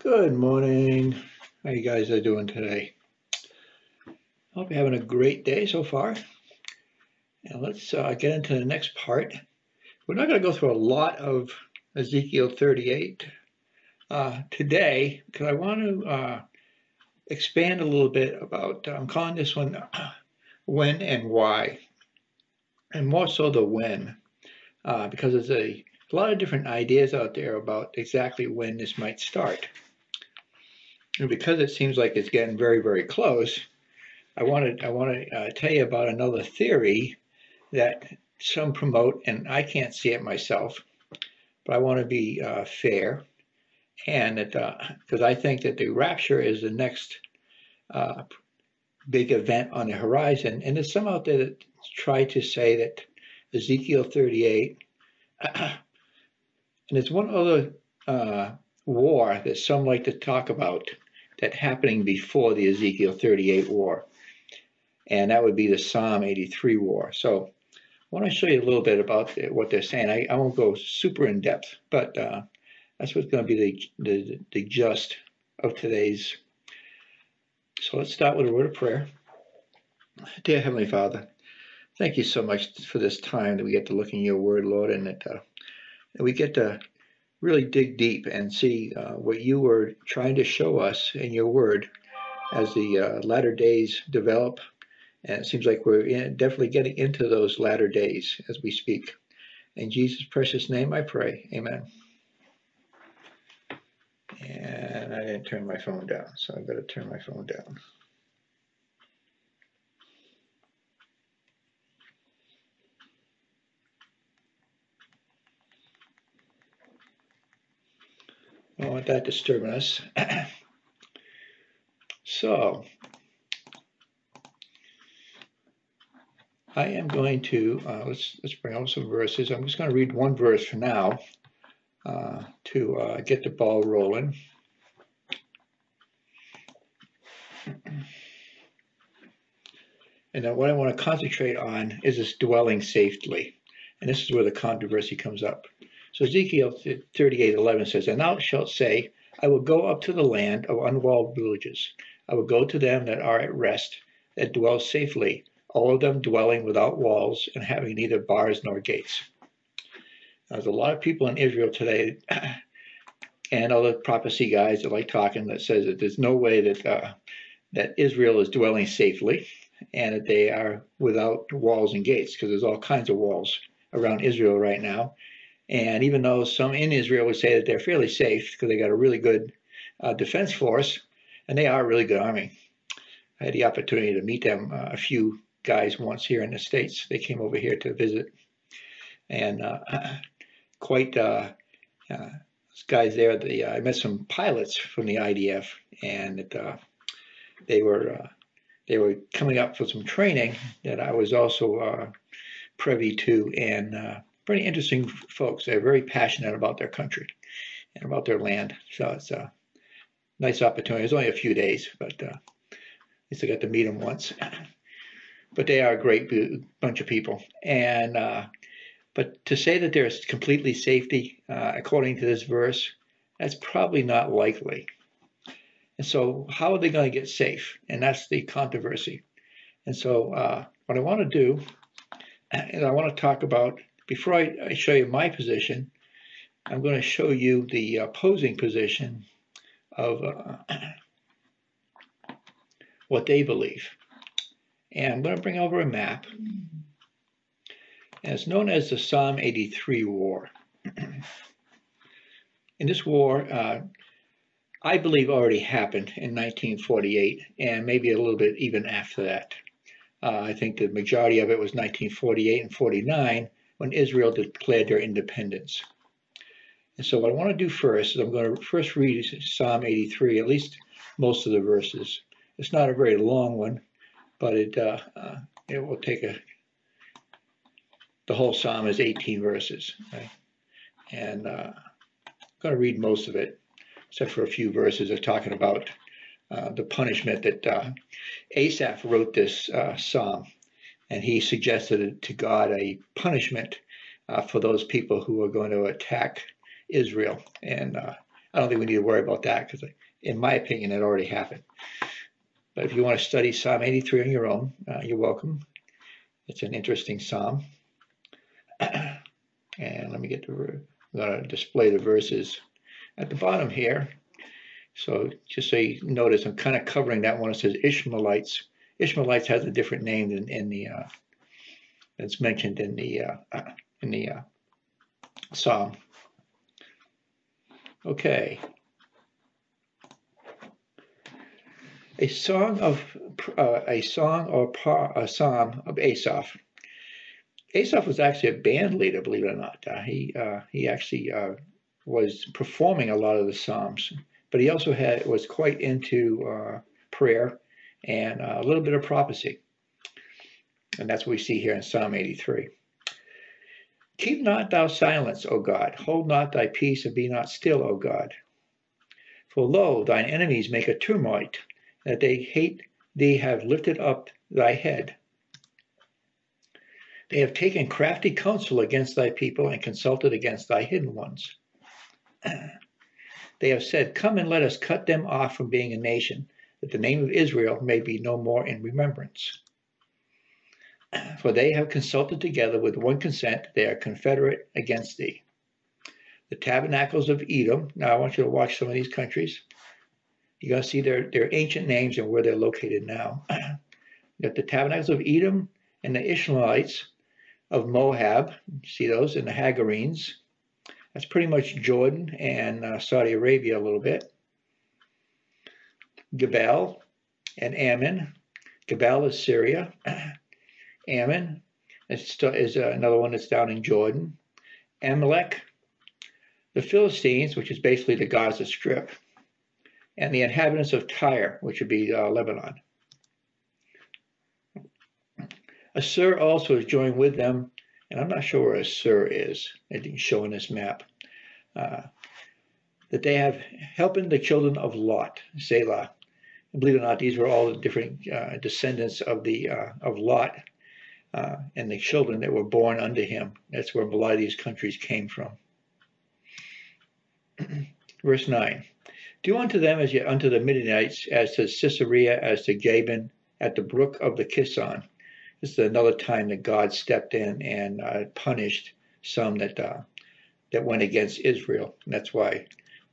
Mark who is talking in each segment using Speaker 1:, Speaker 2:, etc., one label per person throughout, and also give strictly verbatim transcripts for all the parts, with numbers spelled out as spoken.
Speaker 1: Good morning. How you guys are doing today? Hope you're having a great day so far. And let's uh, get into the next part. We're not going to go through a lot of Ezekiel thirty-eight uh, today because I want to uh, expand a little bit about, I'm calling this one uh, when and why, and more so the when, uh, because there's a, a lot of different ideas out there about exactly when this might start. And because it seems like it's getting very, very close, I want to I want to uh, tell you about another theory that some promote, and I can't see it myself, but I want to be uh, fair, and that because uh, I think that the rapture is the next uh, big event on the horizon, and there's some out there that try to say that Ezekiel thirty-eight, and there's one other uh, war that some like to talk about that happening before the Ezekiel thirty-eight war, and that would be the Psalm eighty-three war. So I want to show you a little bit about what they're saying. I, I won't go super in depth, but uh, that's what's going to be the, the, the gist of today's. So let's start with a word of prayer. Dear Heavenly Father, thank you so much for this time that we get to look in your word, Lord, and that, uh, that we get to really dig deep and see uh, what you were trying to show us in your word as the uh, latter days develop. And it seems like we're in, definitely getting into those latter days as we speak. In Jesus' precious name I pray. Amen. And I didn't turn my phone down, so I've got to turn my phone down. I don't want that disturbing us. So I am going to, uh, let's, let's bring out some verses. I'm just going to read one verse for now uh, to uh, get the ball rolling. And then what I want to concentrate on is this dwelling safely. And this is where the controversy comes up. So Ezekiel thirty-eight eleven says, And thou shalt say, I will go up to the land of unwalled villages. I will go to them that are at rest, that dwell safely, all of them dwelling without walls and having neither bars nor gates. Now, there's a lot of people in Israel today and other prophecy guys that like talking that says that there's no way that uh, that Israel is dwelling safely and that they are without walls and gates, because there's all kinds of walls around Israel right now. And even though some in Israel would say that they're fairly safe because they got a really good uh, defense force, and they are a really good army. I had the opportunity to meet them, uh, a few guys once here in the States. They came over here to visit, and uh, quite uh, uh, guys there. The, uh, I met some pilots from the I D F, and it, uh, they were uh, they were coming up for some training that I was also uh, privy to, and uh, pretty interesting folks. They're very passionate about their country and about their land. So it's a nice opportunity. It was only a few days, but uh, at least I got to meet them once. But they are a great bunch of people. And uh, but to say that there's completely safety, uh, according to this verse, that's probably not likely. And so how are they going to get safe? And that's the controversy. And so uh, what I want to do is I want to talk about, before I, I show you my position, I'm going to show you the opposing position of uh, what they believe. And I'm going to bring over a map. And it's known as the Psalm eighty-three War. In this war, uh, I believe already happened in nineteen forty-eight, and maybe a little bit even after that. Uh, I think the majority of it was nineteen forty-eight and forty-nine, when Israel declared their independence. And so what I want to do first is I'm going to first read Psalm eighty-three, at least most of the verses. It's not a very long one, but it uh, uh, it will take a, the whole Psalm is eighteen verses, right? And uh, I'm going to read most of it, except for a few verses of talking about uh, the punishment that uh, Asaph wrote this uh, Psalm, and he suggested to God a punishment uh, for those people who are going to attack Israel. And uh, I don't think we need to worry about that because, in my opinion, it already happened. But if you want to study Psalm eighty-three on your own, uh, you're welcome. It's an interesting psalm. And let me get the, I'm going to display the verses at the bottom here. So just so you notice, I'm kind of covering that one. It says Ishmaelites. Ishmaelites has a different name than in the uh, that's mentioned in the uh, in the uh, psalm. Okay. A song of uh, a song or par, a psalm of Asaph. Asaph was actually a band leader, believe it or not. Uh, he uh, he actually uh, was performing a lot of the psalms, but he also had was quite into uh, prayer and uh, a little bit of prophecy, and that's what we see here in Psalm eighty-three. Keep not thou silence, O God; hold not thy peace, and be not still, O God. For lo, thine enemies make a tumult, that they hate thee have lifted up thy head. They have taken crafty counsel against thy people and consulted against thy hidden ones. They have said, come and let us cut them off from being a nation, that the name of Israel may be no more in remembrance. For they have consulted together with one consent, they are confederate against thee. The tabernacles of Edom, now I want you to watch some of these countries. You're going to see their, their ancient names and where they're located now. You got the tabernacles of Edom and the Ishmaelites of Moab, see those, and the Hagarenes. That's pretty much Jordan and uh, Saudi Arabia a little bit. Gebal and Ammon. Gebal is Syria. Ammon is, is uh, another one that's down in Jordan. Amalek, the Philistines, which is basically the Gaza Strip, and the inhabitants of Tyre, which would be uh, Lebanon. Assur also is joined with them, and I'm not sure where Assur is. It didn't show in this map. Uh, that they have helping the children of Lot, Selah. And believe it or not, these were all the different uh, descendants of the uh, of Lot uh, and the children that were born unto him. That's where a lot of these countries came from. Verse nine. Do unto them as ye unto the Midianites, as to Sisera, as to Jabin, at the brook of the Kishon. This is another time that God stepped in and uh, punished some that uh, that went against Israel. And that's why,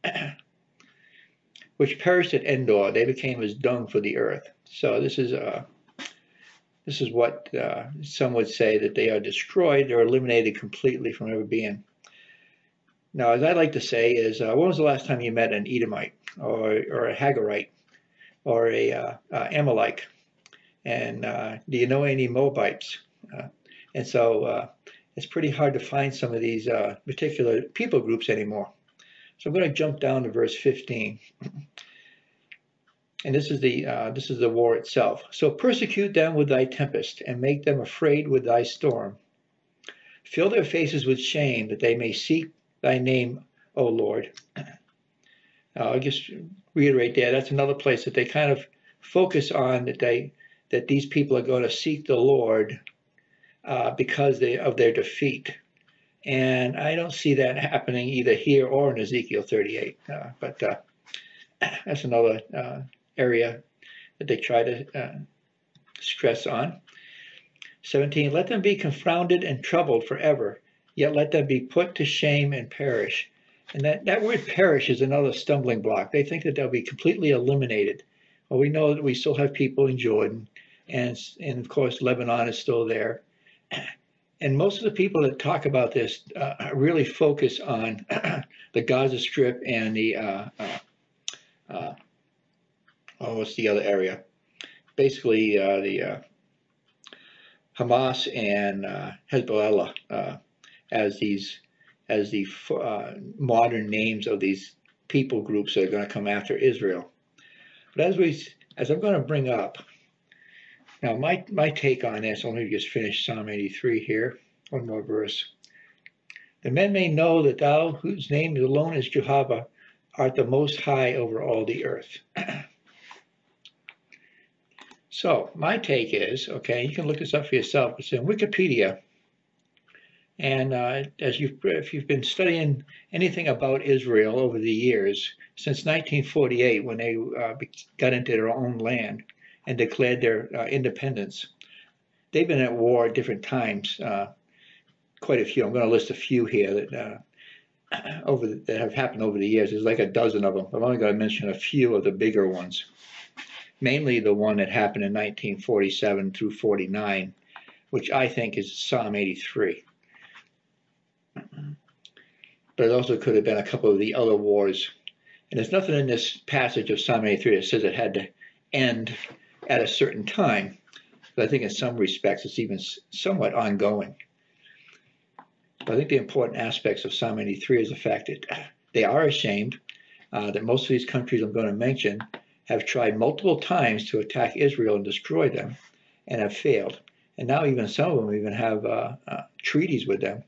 Speaker 1: which perished at Endor, they became as dung for the earth. So this is uh, this is what uh, some would say, that they are destroyed. They're eliminated completely from ever being. Now, as I like to say, is uh, when was the last time you met an Edomite or or a Hagarite or a uh, uh, Amalek? And uh, do you know any Moabites? Uh, and so uh, it's pretty hard to find some of these uh, particular people groups anymore. So I'm going to jump down to verse fifteen. And this is the uh, this is the war itself. So persecute them with thy tempest, and make them afraid with thy storm. Fill their faces with shame, that they may seek thy name, O Lord. Uh, I'll just reiterate there. That's another place that they kind of focus on, that they that these people are going to seek the Lord uh, because they, of their defeat. And I don't see that happening either here or in Ezekiel thirty-eight. Uh, but uh, that's another uh, area that they try to uh, stress on. seventeen, let them be confounded and troubled forever, yet let them be put to shame and perish. And that, that word perish is another stumbling block. They think that they'll be completely eliminated. Well, we know that we still have people in Jordan, and, and of course, Lebanon is still there. And most of the people that talk about this uh, really focus on the Gaza Strip and the, uh, uh, uh, oh, what's the other area? Basically, uh, the uh, Hamas and uh, Hezbollah uh, as these as the uh, modern names of these people groups that are going to come after Israel. But as we, as I'm going to bring up, now my, my take on this, let me just finish Psalm eighty-three here, one more verse. The men may know that thou, whose name alone is Jehovah, art the most high over all the earth. So my take is, okay, you can look this up for yourself. It's in Wikipedia. And uh, as you've, if you've been studying anything about Israel over the years, since nineteen forty-eight, when they uh, got into their own land and declared their uh, independence, they've been at war at different times, uh, quite a few. I'm going to list a few here that uh, over the, that have happened over the years. There's like a dozen of them. I'm only going to mention a few of the bigger ones. Mainly the one that happened in nineteen forty-seven through forty-nine, which I think is Psalm eighty-three. But it also could have been a couple of the other wars. And there's nothing in this passage of Psalm eighty-three that says it had to end at a certain time. But I think in some respects it's even somewhat ongoing. But I think the important aspects of Psalm eighty-three is the fact that they are ashamed uh, that most of these countries I'm going to mention have tried multiple times to attack Israel and destroy them and have failed. And now even some of them even have uh, uh, treaties with them.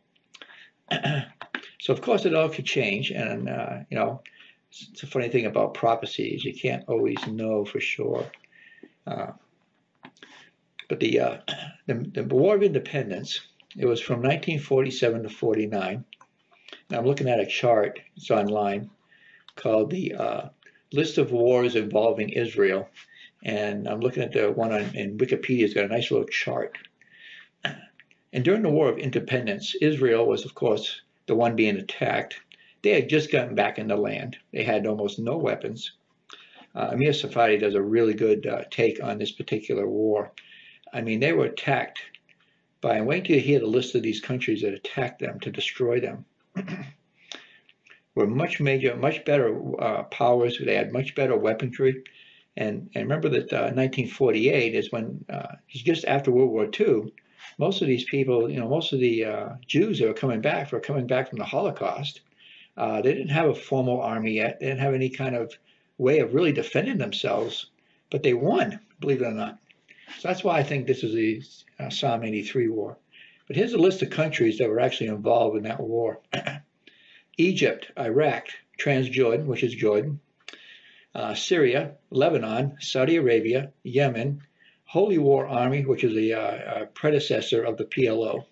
Speaker 1: So of course it all could change, and uh, you know, it's a funny thing about prophecies, you can't always know for sure. Uh, but the, uh, the the War of Independence, it was from nineteen forty-seven to forty-nine. Now I'm looking at a chart, it's online, called the uh, List of Wars Involving Israel, and I'm looking at the one on in Wikipedia. It's got a nice little chart. And during the War of Independence, Israel was, of course, the one being attacked. They had just gotten back in the land. They had almost no weapons. Uh, Amir Safadi does a really good uh, take on this particular war. I mean, they were attacked by, and wait till you hear the list of these countries that attacked them to destroy them. Were much major, much better uh, powers. They had much better weaponry. And, and remember that uh, nineteen forty-eight is when, uh, just after World War Two, most of these people, you know, most of the uh, Jews that were coming back were coming back from the Holocaust. Uh, they didn't have a formal army yet. They didn't have any kind of way of really defending themselves, but they won, believe it or not. So that's why I think this is the uh, Psalm eighty-three war. But here's a list of countries that were actually involved in that war. Egypt, Iraq, Transjordan, which is Jordan, uh, Syria, Lebanon, Saudi Arabia, Yemen, Holy War Army, which is the uh, predecessor of the P L O,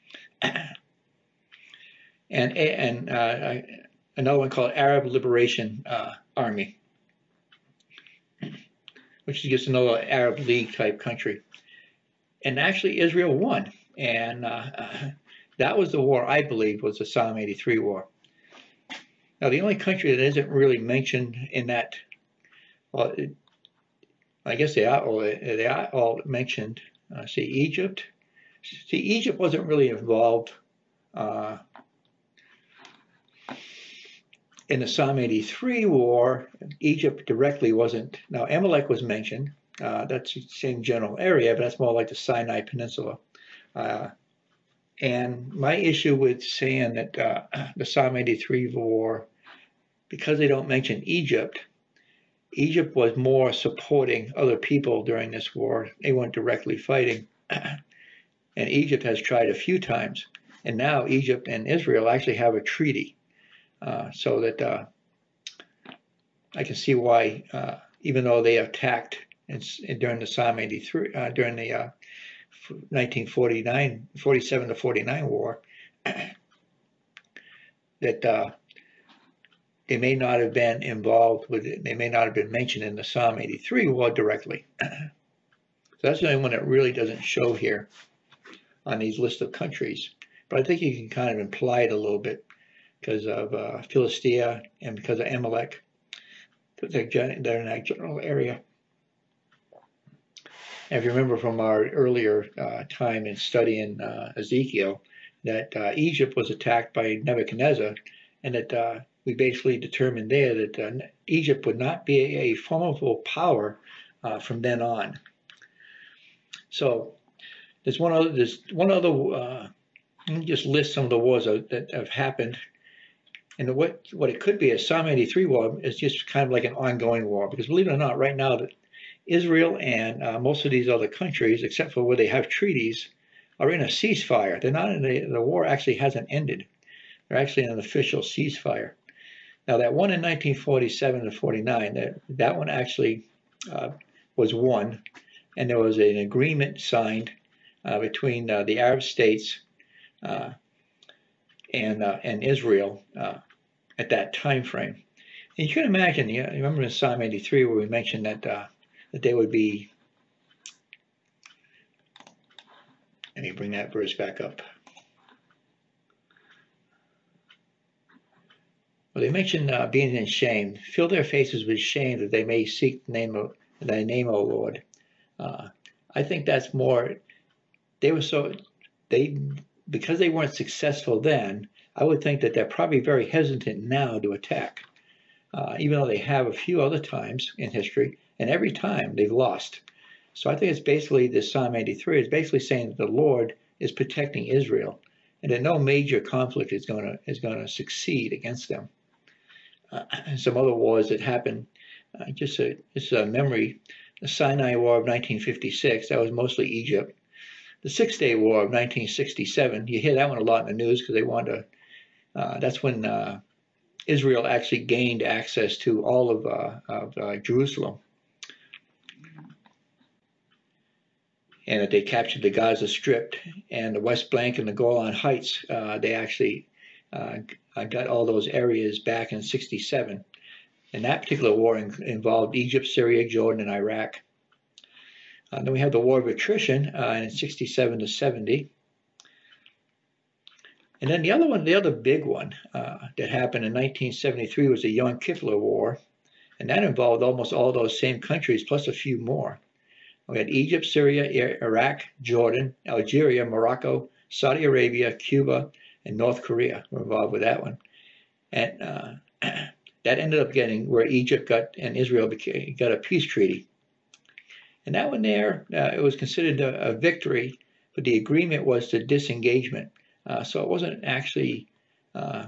Speaker 1: and, and uh, another one called Arab Liberation uh, Army, which is just another Arab League type country. And actually Israel won, and uh, that was the war I believe was the Psalm eighty-three war. Now the only country that isn't really mentioned in that, well, it, I guess they are all, they are all mentioned. Uh, see, Egypt. See, Egypt wasn't really involved uh, in the Psalm eighty-three war. Egypt directly wasn't. Now, Amalek was mentioned. Uh, that's the same general area, but that's more like the Sinai Peninsula. Uh, and my issue with saying that uh, the Psalm eighty-three war, because they don't mention Egypt, Egypt was more supporting other people during this war. They weren't directly fighting. And Egypt has tried a few times. And now Egypt and Israel actually have a treaty. Uh, so that uh, I can see why, uh, even though they attacked in, in, during the Psalm eighty-three, uh, during the uh, nineteen forty-nine, forty-seven to forty-nine war, that uh, they may not have been involved with it. They may not have been mentioned in the Psalm eighty-three war directly. So that's the only one that really doesn't show here on these list of countries. But I think you can kind of imply it a little bit because of uh, Philistia and because of Amalek. They're in that general area. And if you remember from our earlier uh, time in studying uh, Ezekiel, that uh, Egypt was attacked by Nebuchadnezzar, and that uh, we basically determined there that uh, Egypt would not be a formidable power uh, from then on. So there's one other. There's one other. Uh, let me just list some of the wars that have happened, and what what it could be a Psalm eighty-three war is just kind of like an ongoing war, because believe it or not, right now that Israel and uh, most of these other countries, except for where they have treaties, are in a ceasefire. They're not in a, the war actually hasn't ended. They're actually in an official ceasefire. Now that one in nineteen forty-seven to forty-nine, that, that one actually uh, was won, and there was an agreement signed uh, between uh, the Arab states uh, and uh, and Israel uh, at that time frame. And you can imagine, you, know, you remember in Psalm eighty-three where we mentioned that uh, that they would be. Let me bring that verse back up. Well, they mentioned uh, being in shame. Fill their faces with shame that they may seek the name of thy name, O Lord. Uh, I think that's more. They were so they because they weren't successful then. I would think that they're probably very hesitant now to attack, uh, even though they have a few other times in history, and every time they've lost. So I think it's basically this Psalm eighty-three is basically saying that the Lord is protecting Israel, and that no major conflict is going to is going to succeed against them. Uh, and some other wars that happened, uh, just a just a memory, the Sinai War of nineteen fifty-six, that was mostly Egypt. The Six Day War of nineteen sixty-seven, you hear that one a lot in the news because they wanted to. Uh, that's when uh, Israel actually gained access to all of, uh, of uh, Jerusalem. And that they captured the Gaza Strip and the West Bank and the Golan Heights. Uh, they actually uh, got all those areas back in sixty-seven. And that particular war in, involved Egypt, Syria, Jordan, and Iraq. Uh, then we have the War of Attrition uh, in sixty-seven to seventy. And then the other one, the other big one uh, that happened in nineteen seventy-three was the Yom Kippur War. And that involved almost all those same countries plus a few more. We had Egypt, Syria, Iraq, Jordan, Algeria, Morocco, Saudi Arabia, Cuba, and North Korea were involved with that one. And uh, that ended up getting where Egypt got and Israel became, got a peace treaty. And that one there, uh, it was considered a, a victory, but the agreement was to disengagement. Uh, so it wasn't actually, uh,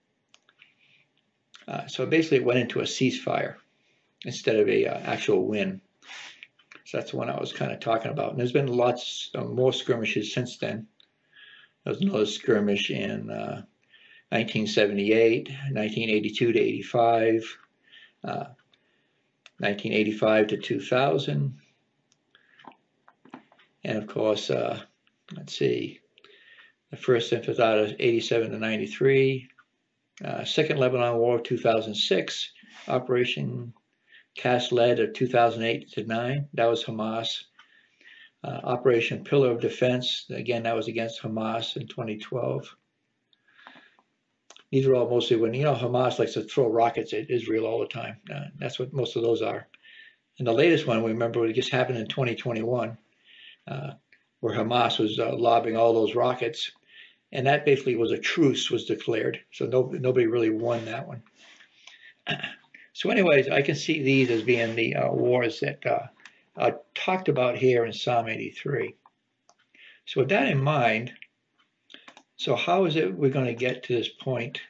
Speaker 1: uh, so basically it went into a ceasefire instead of a uh, actual win. So that's the one I was kind of talking about. And there's been lots of more skirmishes since then. There was another skirmish in uh, nineteen seventy-eight, nineteen eighty-two to eighty-five, uh, nineteen eighty-five to two thousand. And of course, uh, let's see, the first Intifada eighty-seven to ninety-three, uh, Second Lebanon War of two thousand six, Operation Cast Lead of two thousand eight to nine, that was Hamas. Uh, Operation Pillar of Defense, again, that was against Hamas in twenty twelve. These are all mostly when, you know, Hamas likes to throw rockets at Israel all the time. Uh, that's what most of those are. And the latest one, we remember, it just happened in twenty twenty-one, uh, where Hamas was uh, lobbing all those rockets. And that basically was a truce was declared. So no, nobody really won that one. So anyways, I can see these as being the uh, wars that uh, I talked about here in Psalm eighty-three. So with that in mind, so how is it we're going to get to this point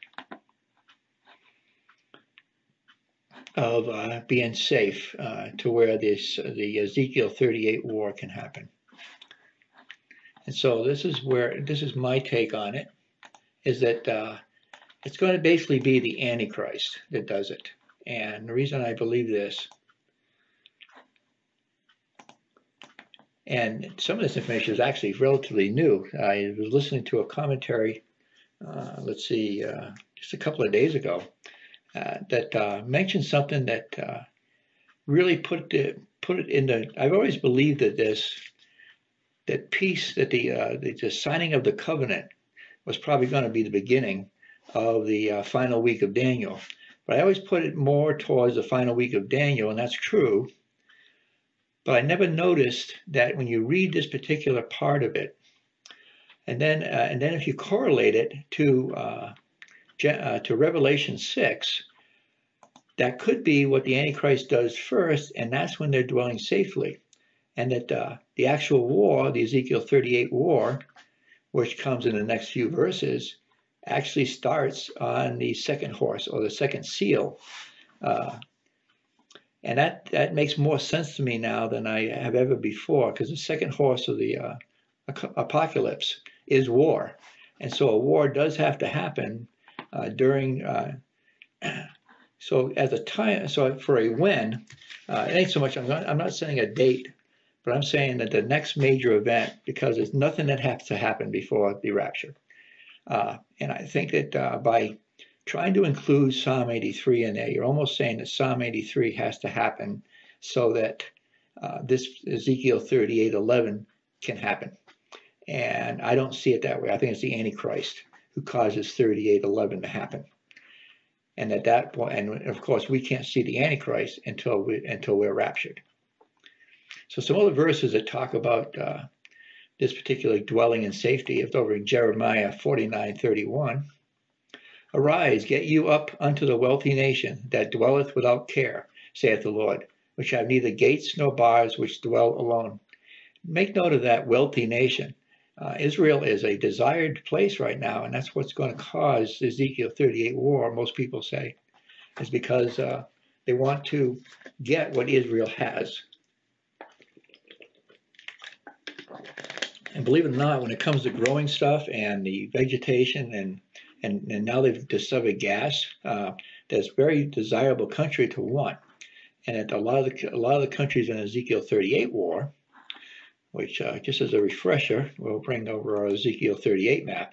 Speaker 1: of uh, being safe uh, to where this uh, the Ezekiel thirty-eight war can happen? And so this is where, this is my take on it, is that uh, it's going to basically be the Antichrist that does it. And the reason I believe this, and some of this information is actually relatively new. I was listening to a commentary, uh, let's see, uh, just a couple of days ago, uh, that uh, mentioned something that uh, really put it, put it into, I've always believed that this, that peace, that the, uh, the, the signing of the covenant was probably going to be the beginning of the uh, final week of Daniel. But I always put it more towards the final week of Daniel, and that's true. But I never noticed that when you read this particular part of it, and then uh, and then if you correlate it to uh, uh, to Revelation six, that could be what the Antichrist does first, and that's when they're dwelling safely. And that uh, the actual war, the Ezekiel thirty-eight war, which comes in the next few verses, actually starts on the second horse or the second seal. Uh, and that, that makes more sense to me now than I have ever before, because the second horse of the uh, apocalypse is war. And so a war does have to happen uh, during, uh, so at the time, so for a when, uh, it ain't so much, I'm not, I'm not saying a date, but I'm saying that the next major event, because there's nothing that has to happen before the rapture. Uh, and I think that uh, by trying to include Psalm eighty-three in there, you're almost saying that Psalm eighty-three has to happen so that uh, this Ezekiel thirty-eight eleven can happen. And I don't see it that way. I think it's the Antichrist who causes thirty-eight eleven to happen. And at that point, and of course, we can't see the Antichrist until we until we're raptured. So some other verses that talk about uh, this particular dwelling in safety, it's over in Jeremiah forty-nine thirty-one. Arise, get you up unto the wealthy nation that dwelleth without care, saith the Lord, which have neither gates nor bars, which dwell alone. Make note of that wealthy nation. Uh, Israel is a desired place right now, and that's what's going to cause the Ezekiel thirty-eight war, most people say, is because uh, they want to get what Israel has. And believe it or not, when it comes to growing stuff and the vegetation, and and, and now they've discovered gas, uh, that's a very desirable country to want. And a lot of the, a lot of the countries in Ezekiel thirty-eight war, which uh, just as a refresher, we'll bring over our Ezekiel thirty-eight map.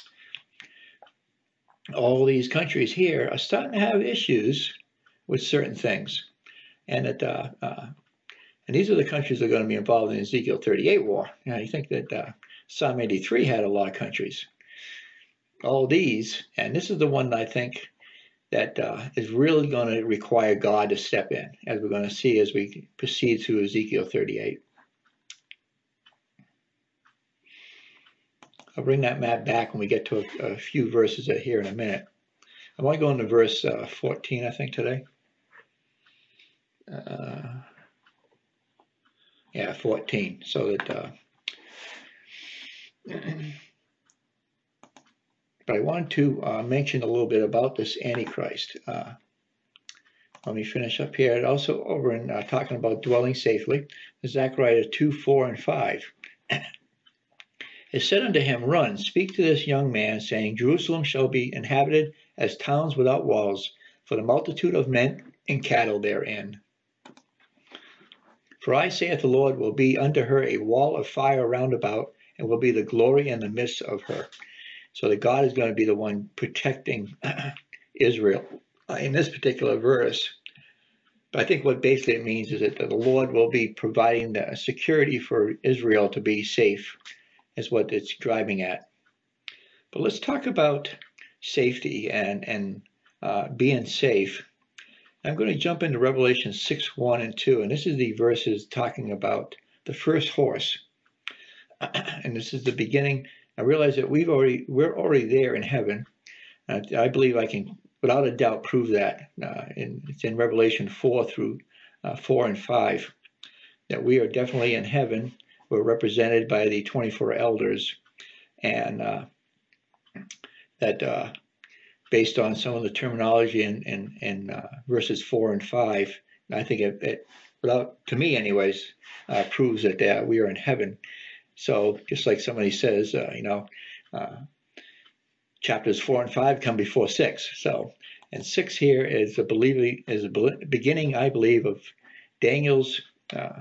Speaker 1: All these countries here are starting to have issues with certain things. And that, uh, uh, and these are the countries that are going to be involved in the Ezekiel thirty-eight war. Now, you think that uh, Psalm eighty-three had a lot of countries. All these, and this is the one that I think that uh, is really going to require God to step in, as we're going to see as we proceed through Ezekiel thirty-eight. I'll bring that map back when we get to a, a few verses here in a minute. I'm only going to verse uh, fourteen, I think, today. Uh, yeah, fourteen. So that, uh, but I wanted to uh, mention a little bit about this Antichrist. Uh, let me finish up here. And also over in uh, talking about dwelling safely, Zechariah two, four, and five. It said unto him, Run, speak to this young man, saying, Jerusalem shall be inhabited as towns without walls, for the multitude of men and cattle therein. For I, saith the Lord, will be unto her a wall of fire round about, and will be the glory in the midst of her. So that God is going to be the one protecting Israel uh, in this particular verse. But I think what basically it means is that the Lord will be providing the security for Israel to be safe, is what it's driving at. But let's talk about safety and, and uh, being safe. I'm going to jump into Revelation six, one and two, and this is the verses talking about the first horse. And this is the beginning. I realize that we've already, we're already there in heaven. Uh, I believe I can, without a doubt, prove that. Uh, in, it's in Revelation four through uh, four and five, that we are definitely in heaven. We're represented by the twenty-four elders, and uh, that uh, based on some of the terminology in, in, in uh, verses four and five, I think it, it without, to me anyways, uh, proves that uh, we are in heaven. So just like somebody says, uh, you know, uh, chapters four and five come before six. So, and six here is a believing is a beginning, I believe, of Daniel's uh,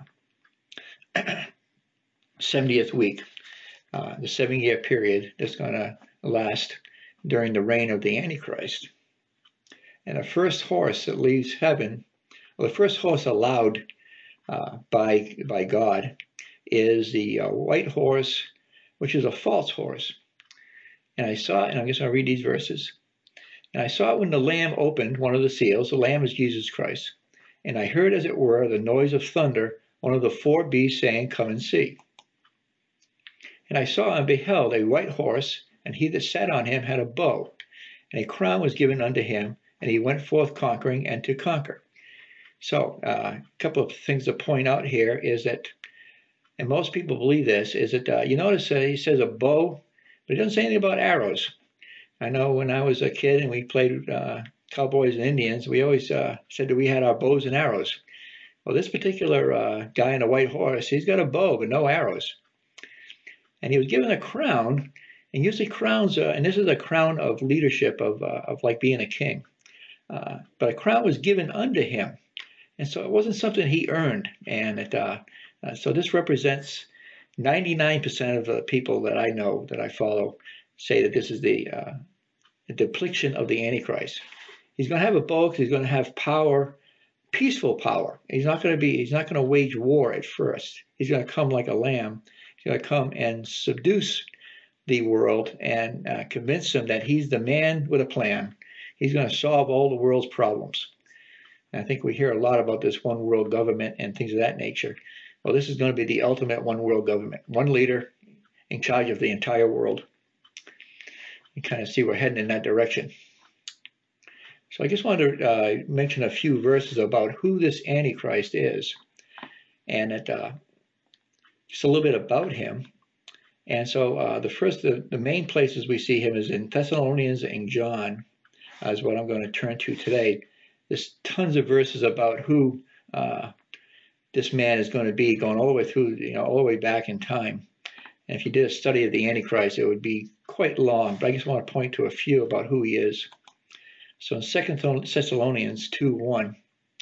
Speaker 1: seventieth week, uh, the seven-year period that's going to last during the reign of the Antichrist. And the first horse that leaves heaven, well, the first horse allowed uh, by by God is the uh, white horse, which is a false horse. And I saw, and I guess I'll read these verses. And I saw when the Lamb opened one of the seals, the Lamb is Jesus Christ, and I heard, as it were, the noise of thunder, one of the four beasts saying, Come and see. And I saw and beheld a white horse, and he that sat on him had a bow, and a crown was given unto him, and he went forth conquering and to conquer. So uh, a couple of things to point out here is that, and most people believe this, is that uh, you notice uh, he says a bow, but he doesn't say anything about arrows. I know when I was a kid and we played uh, cowboys and Indians, we always uh, said that we had our bows and arrows. Well, this particular uh, guy on a white horse, he's got a bow but no arrows. And he was given a crown, and usually crowns, uh, and this is a crown of leadership, of, uh, of like being a king. Uh, but a crown was given unto him. And so it wasn't something he earned. And it, uh, uh, so this represents ninety-nine percent of the people that I know, that I follow, say that this is the, uh, the depiction of the Antichrist. He's going to have a both. He's going to have power, peaceful power. He's not going to be. He's not going to wage war at first. He's going to come like a lamb. He's going to come and subdue the world and uh, convince them that he's the man with a plan. He's going to solve all the world's problems. And I think we hear a lot about this one world government and things of that nature. Well, this is going to be the ultimate one world government. One leader in charge of the entire world. You kind of see we're heading in that direction. So I just wanted to uh, mention a few verses about who this Antichrist is, and it, uh, just a little bit about him. And so uh, the first, the, the main places we see him is in Thessalonians and John, uh, is what I'm going to turn to today. There's tons of verses about who uh, this man is going to be, going all the way through, you know, all the way back in time. And if you did a study of the Antichrist, it would be quite long, but I just want to point to a few about who he is. So in Second Thessalonians two one,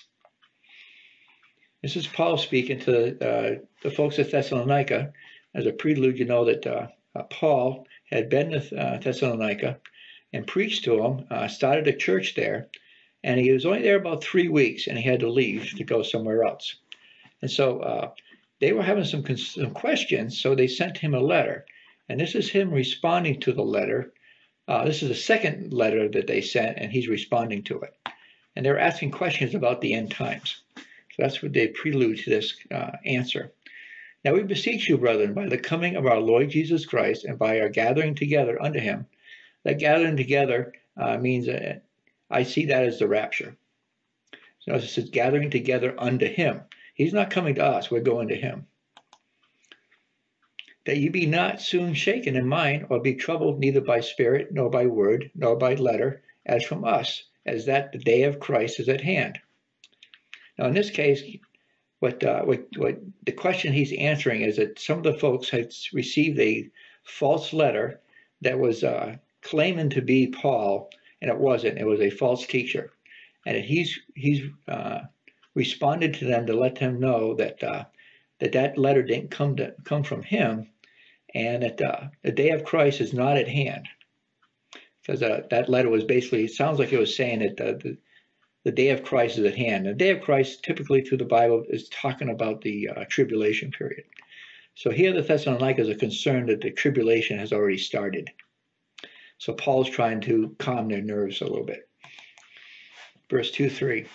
Speaker 1: this is Paul speaking to uh, the folks at Thessalonica. As a prelude, you know that uh, uh, Paul had been to uh, Thessalonica and preached to them, uh, started a church there, and he was only there about three weeks, and he had to leave to go somewhere else. And so uh, they were having some, some questions, so they sent him a letter. And this is him responding to the letter. Uh, this is the second letter that they sent, and he's responding to it. And they're asking questions about the end times. So that's what they prelude to this uh, answer. Now we beseech you, brethren, by the coming of our Lord Jesus Christ and by our gathering together unto him. That gathering together uh, means, uh, I see that as the rapture. So it says gathering together unto him. He's not coming to us, we're going to him. That ye be not soon shaken in mind, or be troubled neither by spirit, nor by word, nor by letter, as from us, as that the day of Christ is at hand. Now in this case, what, uh, what, what the question he's answering is that some of the folks had received a false letter that was uh, claiming to be Paul, and it wasn't. It was a false teacher. And he's, he's uh, responded to them to let them know that uh, that, that letter didn't come, to, come from him, and that uh, the day of Christ is not at hand. Because uh, that letter was basically, it sounds like it was saying that uh, the, the day of Christ is at hand. The day of Christ, typically through the Bible, is talking about the uh, tribulation period. So here the Thessalonians are concerned that the tribulation has already started. So Paul's trying to calm their nerves a little bit. Verse two, three.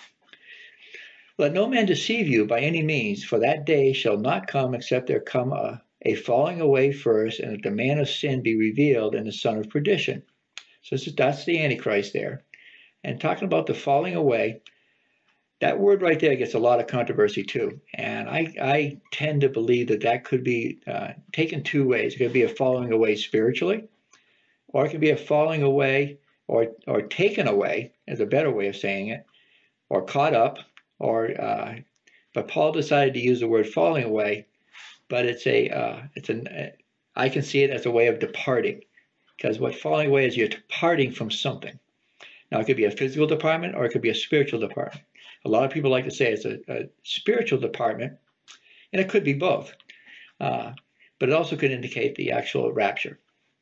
Speaker 1: Let no man deceive you by any means, for that day shall not come except there come a, a falling away first, and that the man of sin be revealed, and the son of perdition. So this is, that's the Antichrist there. And talking about the falling away, that word right there gets a lot of controversy too. And I, I tend to believe that that could be uh, taken two ways. It could be a falling away spiritually, or it could be a falling away or, or taken away, is a better way of saying it, or caught up. Or, uh, but Paul decided to use the word falling away, but it's a, uh, it's an, I can see it as a way of departing, because what falling away is you're departing from something. Now it could be a physical department or it could be a spiritual department. A lot of people like to say it's a, a spiritual department, and it could be both, uh, but it also could indicate the actual rapture.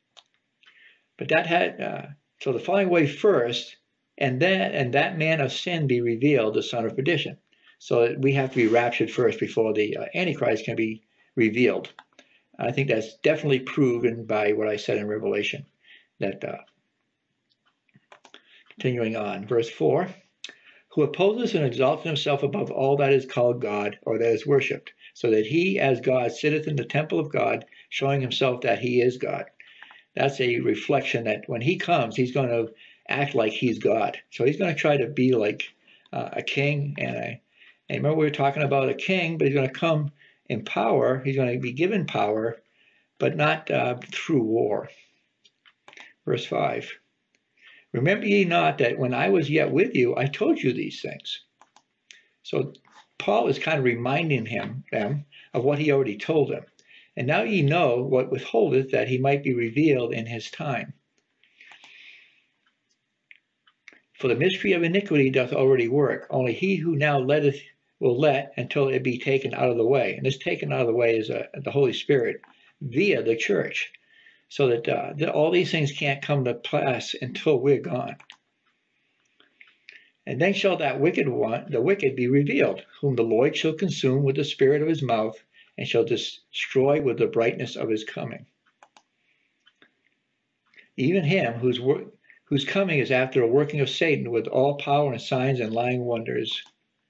Speaker 1: But that had, uh, so the falling away first, And then, and that man of sin be revealed, the son of perdition. So we have to be raptured first before the uh, Antichrist can be revealed. I think that's definitely proven by what I said in Revelation. That uh, continuing on, verse four, who opposes and exalts himself above all that is called God or that is worshipped, so that he as God sitteth in the temple of God, showing himself that he is God. That's a reflection that when he comes, he's going to act like he's God. So he's going to try to be like uh, a king. And, I, and remember we were talking about a king, but he's going to come in power. He's going to be given power, but not uh, through war. Verse five. Remember ye not that when I was yet with you, I told you these things. So Paul is kind of reminding him them of what he already told them. And now ye know what withholdeth, that he might be revealed in his time. For the mystery of iniquity doth already work. Only he who now letteth will let until it be taken out of the way. And this taken out of the way is uh, the Holy Spirit via the church. so that, uh, that all these things can't come to pass until we're gone. And then shall that wicked one, the wicked, be revealed, whom the Lord shall consume with the spirit of his mouth, and shall destroy with the brightness of his coming. Even him whose work, whose coming is after a working of Satan with all power and signs and lying wonders,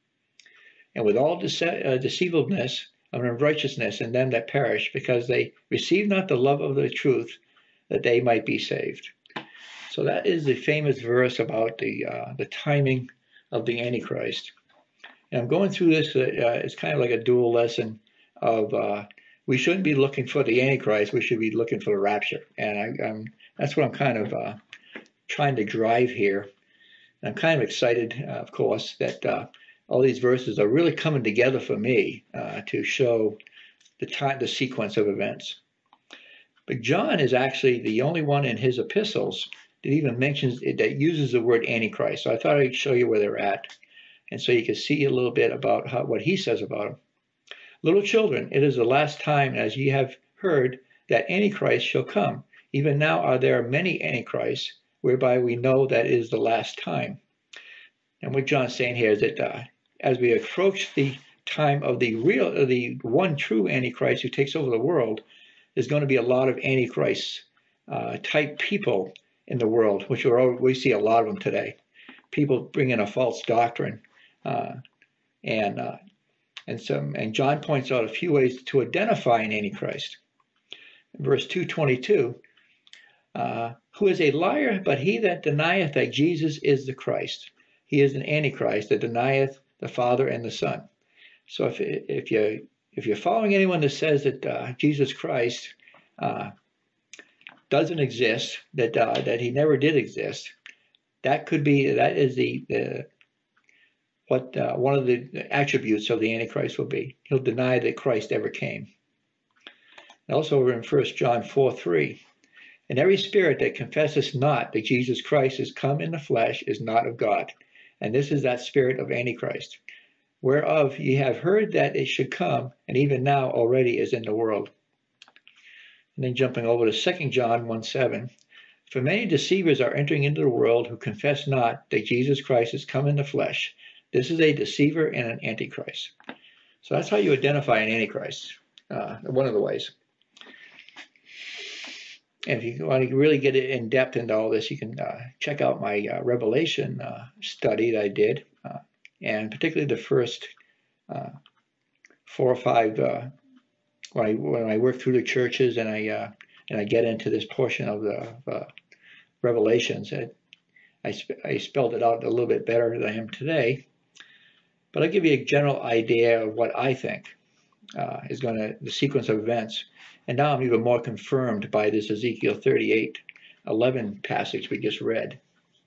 Speaker 1: and with all dece- uh, deceivableness of unrighteousness in them that perish, because they receive not the love of the truth, that they might be saved. So that is the famous verse about the uh, the timing of the Antichrist. And I'm going through this. Uh, it's kind of like a dual lesson of uh, we shouldn't be looking for the Antichrist. We should be looking for the rapture. And I, um, that's what I'm kind of uh, trying to drive here. And I'm kind of excited, uh, of course, that uh, all these verses are really coming together for me uh, to show the time, the sequence of events. But John is actually the only one in his epistles that even mentions it, that uses the word Antichrist. So I thought I'd show you where they're at, and so you can see a little bit about how, what he says about him. Little children, it is the last time, as ye have heard, that Antichrist shall come. Even now are there many Antichrists, whereby we know that it is the last time. And what John's saying here is that uh, as we approach the time of the real, uh, the one true Antichrist who takes over the world, there's going to be a lot of Antichrist uh, type people in the world, which are, we see a lot of them today. People bring in a false doctrine, uh, and uh, and some. And John points out a few ways to identify an Antichrist. Verse two twenty-two, uh, who is a liar, but he that denieth that Jesus is the Christ. He is an Antichrist that denieth the Father and the Son. So if if you if you're following anyone that says that uh, Jesus Christ uh, doesn't exist, that uh, that he never did exist, that could be that is the, the what uh, one of the attributes of the Antichrist will be. He'll deny that Christ ever came. And also over in First John four three, and every spirit that confesseth not that Jesus Christ is come in the flesh is not of God, and this is that spirit of Antichrist, whereof ye have heard that it should come, and even now already is in the world. And then jumping over to Second John one seven, for many deceivers are entering into the world who confess not that Jesus Christ is come in the flesh. This is a deceiver and an Antichrist. So that's how you identify an Antichrist, uh, one of the ways. And if you want to really get in depth into all this, you can uh, check out my uh, Revelation uh, study that I did, uh, and particularly the first uh, four or five. Uh, when I when I work through the churches and I uh, and I get into this portion of the uh, Revelations, it, I sp- I spelled it out a little bit better than I am today. But I'll give you a general idea of what I think uh, is going to the sequence of events. And now I'm even more confirmed by this Ezekiel thirty-eight eleven passage we just read.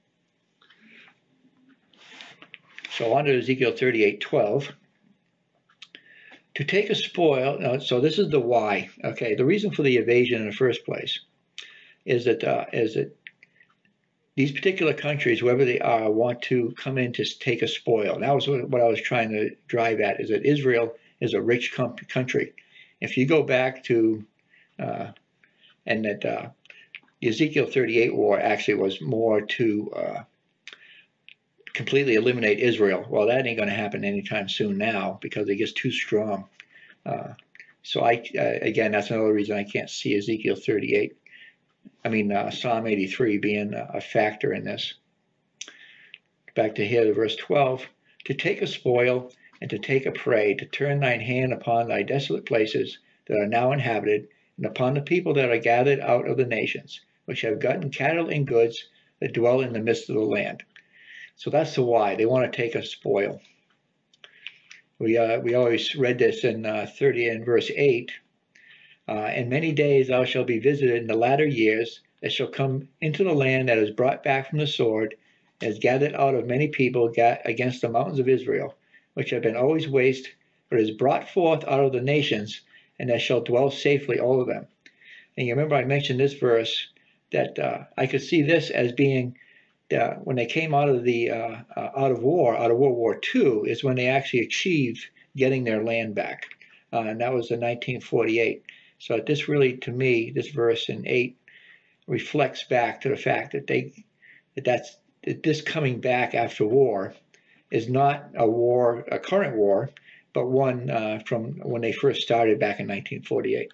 Speaker 1: So on to Ezekiel thirty-eight twelve. To take a spoil, now, so this is the why. Okay, the reason for the invasion in the first place is that uh, is that these particular countries, whoever they are, want to come in to take a spoil. And that was what I was trying to drive at, is that Israel is a rich country. If you go back to, uh, and that uh, the Ezekiel thirty-eight war actually was more to uh, completely eliminate Israel. Well, that ain't going to happen anytime soon now because it gets too strong. Uh, so I, uh, again, that's another reason I can't see Ezekiel thirty-eight. I mean, uh, Psalm eighty-three being a factor in this. Back to here, to verse twelve. To take a spoil and to take a prey, to turn thine hand upon thy desolate places that are now inhabited, and upon the people that are gathered out of the nations, which have gotten cattle and goods that dwell in the midst of the land. So that's the why. They want to take a spoil. We uh, we always read this in uh, thirty and verse eight. Uh, in many days thou shalt be visited in the latter years, that shall come into the land that is brought back from the sword, and is gathered out of many people ga- against the mountains of Israel, which have been always waste, but is brought forth out of the nations, and that shall dwell safely all of them. And you remember I mentioned this verse, that uh, I could see this as being uh, when they came out of the uh, uh, out of war, out of World War Two, is when they actually achieved getting their land back, uh, and that was in nineteen forty-eight. So this really, to me, this verse in eight reflects back to the fact that they that that's that this coming back after war is not a war, a current war, but one uh, from when they first started back in nineteen forty-eight.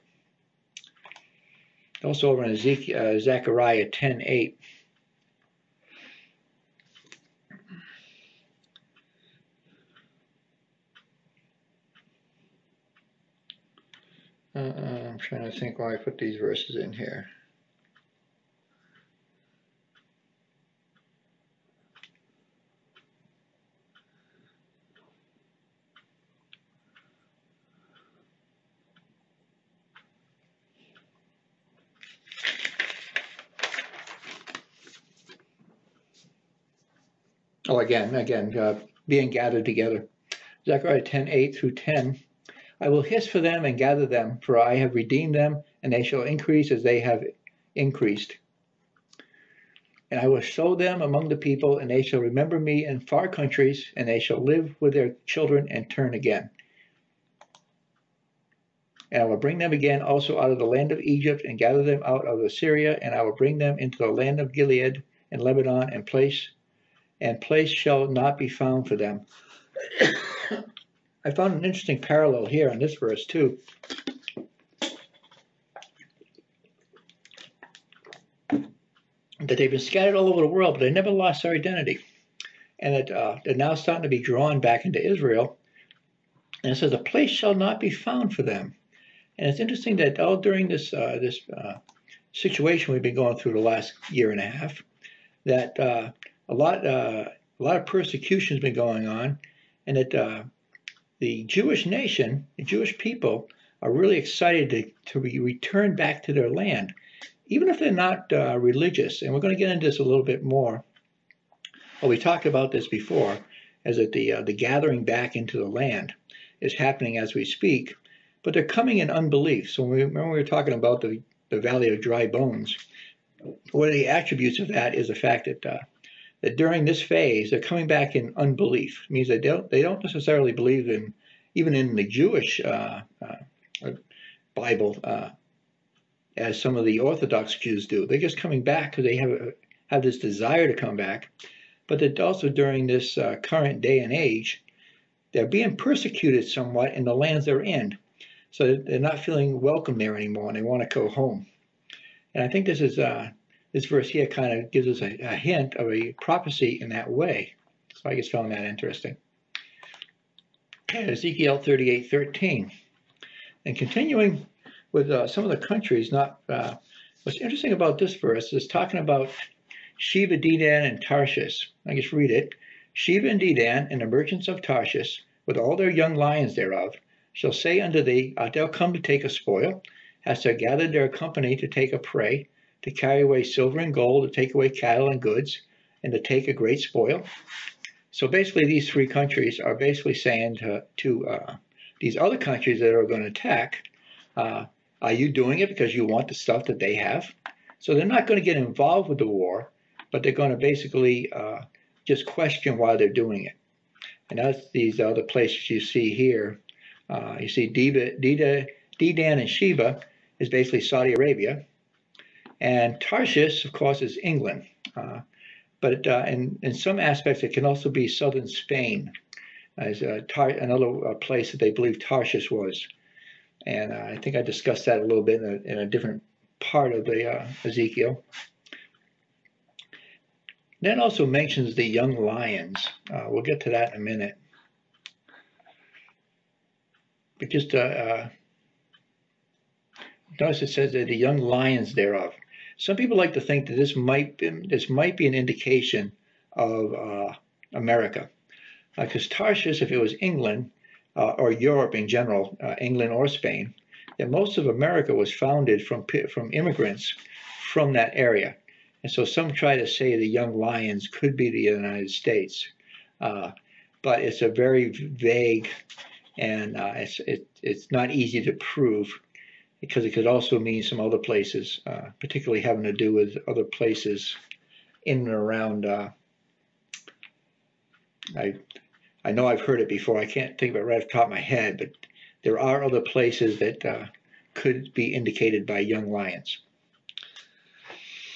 Speaker 1: Also over in Ezekiel, uh, Zechariah ten eight. Uh, I'm trying to think why I put these verses in here. Oh, again, again, uh, being gathered together. Zechariah ten eight through ten. I will hiss for them and gather them, for I have redeemed them, and they shall increase as they have increased. And I will sow them among the people, and they shall remember me in far countries, and they shall live with their children and turn again. And I will bring them again also out of the land of Egypt, and gather them out of Assyria, and I will bring them into the land of Gilead and Lebanon, and place and place shall not be found for them. I found an interesting parallel here in this verse too. That they've been scattered all over the world, but they never lost their identity. And that uh, they're now starting to be drawn back into Israel. And it says, a place shall not be found for them. And it's interesting that all during this uh, this uh, situation we've been going through the last year and a half, that uh, a lot uh, a lot of persecution has been going on, and that uh, the Jewish nation, the Jewish people, are really excited to, to be returned back to their land, even if they're not uh, religious. And we're going to get into this a little bit more. Well, we talked about this before, as that the uh, the gathering back into the land is happening as we speak, but they're coming in unbelief. So when we, remember we were talking about the, the valley of dry bones, one of the attributes of that is the fact that uh, that during this phase they're coming back in unbelief. It means they don't they don't necessarily believe in, even in the Jewish uh, uh, Bible, uh, as some of the Orthodox Jews do. They're just coming back because they have a, have this desire to come back, but that also during this uh, current day and age, they're being persecuted somewhat in the lands they're in. So they're not feeling welcome there anymore, and they want to go home. And I think this is uh, this verse here kind of gives us a, a hint of a prophecy in that way. So I just found that interesting. Okay, Ezekiel thirty-eight thirteen. And continuing with uh, some of the countries, not uh, what's interesting about this verse is talking about Sheba, Dedan, and Tarshish. I just read it. Sheba and Dedan, and the merchants of Tarshish, with all their young lions thereof, shall say unto thee, art thou come to take a spoil? Hast thou gathered their company to take a prey, to carry away silver and gold, to take away cattle and goods, and to take a great spoil? So basically these three countries are basically saying to, to uh, these other countries that are going to attack, uh, are you doing it because you want the stuff that they have? So they're not going to get involved with the war, but they're going to basically uh, just question why they're doing it. And that's these other places you see here. Uh, you see Dedan, Dedan and Sheba is basically Saudi Arabia. And Tarshish, of course, is England. Uh, but uh, in, in some aspects, it can also be southern Spain, as uh, Tar another uh, place that they believe Tarshish was. And uh, I think I discussed that a little bit in a, in a different part of the uh, Ezekiel. Then also mentions the young lions. Uh, we'll get to that in a minute. But just uh, uh, notice it says that the young lions thereof. Some people like to think that this might be, this might be an indication of uh, America, because uh, Tarshish, if it was England uh, or Europe in general, uh, England or Spain, then most of America was founded from from immigrants from that area. And so some try to say the young lions could be the United States, uh, but it's a very vague, and uh, it's it, it's not easy to prove, because it could also mean some other places, uh, particularly having to do with other places in and around. Uh, I I know I've heard it before. I can't think of it right off the top of my head, but there are other places that uh, could be indicated by young lions.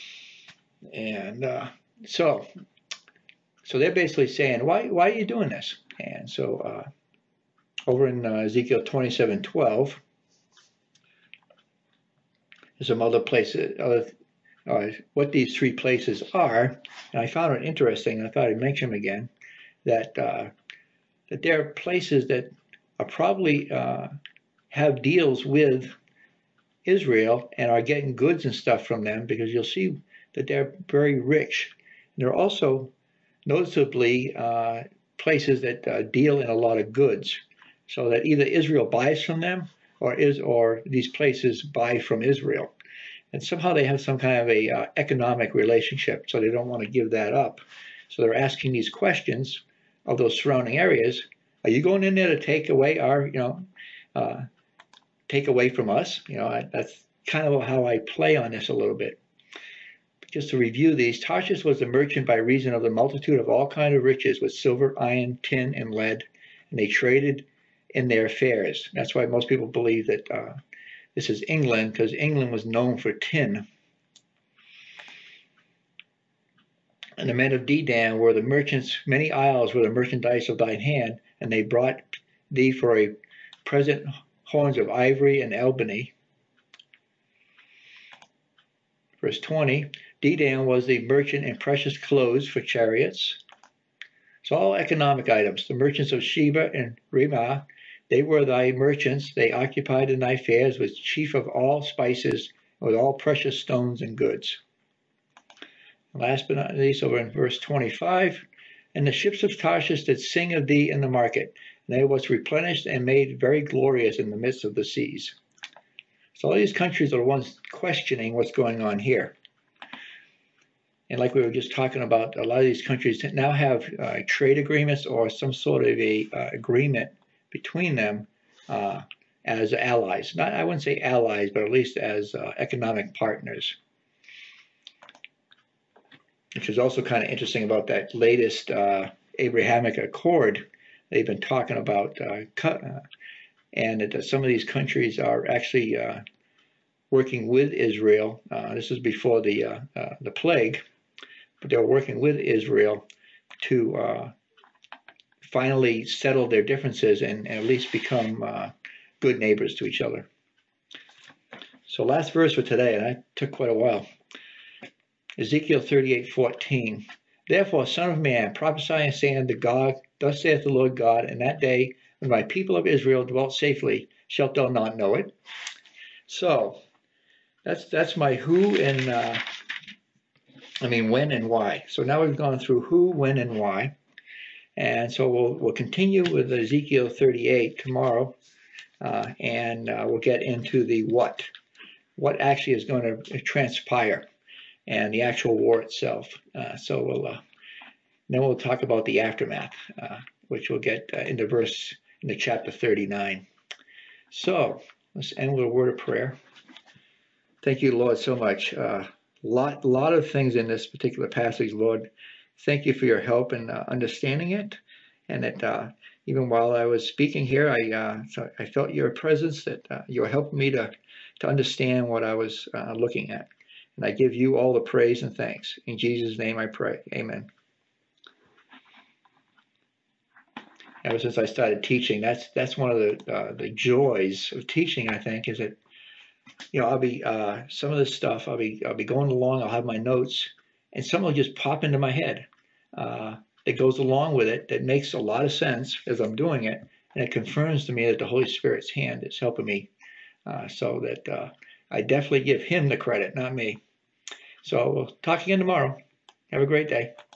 Speaker 1: And uh, so, so they're basically saying, why, why are you doing this? And so uh, over in uh, Ezekiel twenty-seven twelve, there's some other places, other, uh, what these three places are. And I found it interesting. I thought I'd mention them again, that, uh, that there are places that are probably uh, have deals with Israel and are getting goods and stuff from them, because you'll see that they're very rich. And they're also noticeably uh, places that uh, deal in a lot of goods, so that either Israel buys from them or is or these places buy from Israel. And somehow they have some kind of a uh, economic relationship, so they don't want to give that up. So they're asking these questions of those surrounding areas. Are you going in there to take away our, you know, uh, take away from us? You know, I, that's kind of how I play on this a little bit. Just to review these, Tarshish was a merchant by reason of the multitude of all kinds of riches with silver, iron, tin, and lead, and they traded in their affairs. That's why most people believe that uh, this is England, because England was known for tin. And the men of Dedan were the merchants, many isles were the merchandise of thine hand, and they brought thee for a present horns of ivory and ebony. Verse twenty, Dedan was the merchant in precious clothes for chariots. So all economic items. The merchants of Sheba and Ramah, they were thy merchants. They occupied in thy fairs, was chief of all spices, with all precious stones and goods. Last but not least, over in verse twenty-five, and the ships of Tarshish did sing of thee in the market, and they was replenished and made very glorious in the midst of the seas. So all these countries are the ones questioning what's going on here. And like we were just talking about, a lot of these countries now have uh, trade agreements or some sort of a uh, agreement between them uh, as allies. Not, I wouldn't say allies, but at least as uh, economic partners. Which is also kind of interesting about that latest uh, Abrahamic Accord they've been talking about. Uh, uh, and that some of these countries are actually uh, working with Israel. Uh, this is before the, uh, uh, the plague. But they're working with Israel to uh, finally settle their differences and, and at least become uh, good neighbors to each other. So last verse for today, and that took quite a while. Ezekiel thirty-eight fourteen. Therefore, son of man, prophesy and say unto God, thus saith the Lord God, in that day when my people of Israel dwelt safely, shalt thou not know it? So that's that's my who and uh, I mean when and why. So now we've gone through who, when, and why, and so we'll we'll continue with Ezekiel thirty-eight tomorrow, uh, and uh, we'll get into the what, what actually is going to transpire, and the actual war itself. Uh, so we'll uh, then we'll talk about the aftermath, uh, which we'll get uh, into verse into chapter thirty-nine. So let's end with a word of prayer. Thank you, Lord, so much. Uh, lot lot of things in this particular passage, Lord. Thank you for your help in uh, understanding it, and that uh, even while I was speaking here, I uh, so I felt your presence. That uh, you were helping me to to understand what I was uh, looking at. And I give you all the praise and thanks. In Jesus' name I pray. Amen. Ever since I started teaching, that's that's one of the uh, the joys of teaching, I think, is that, you know, I'll be uh, some of this stuff, I'll be I'll be going along, I'll have my notes, and some will just pop into my head uh, that goes along with it, that makes a lot of sense as I'm doing it, and it confirms to me that the Holy Spirit's hand is helping me, uh, so that uh, I definitely give him the credit, not me. So we'll talk again tomorrow. Have a great day.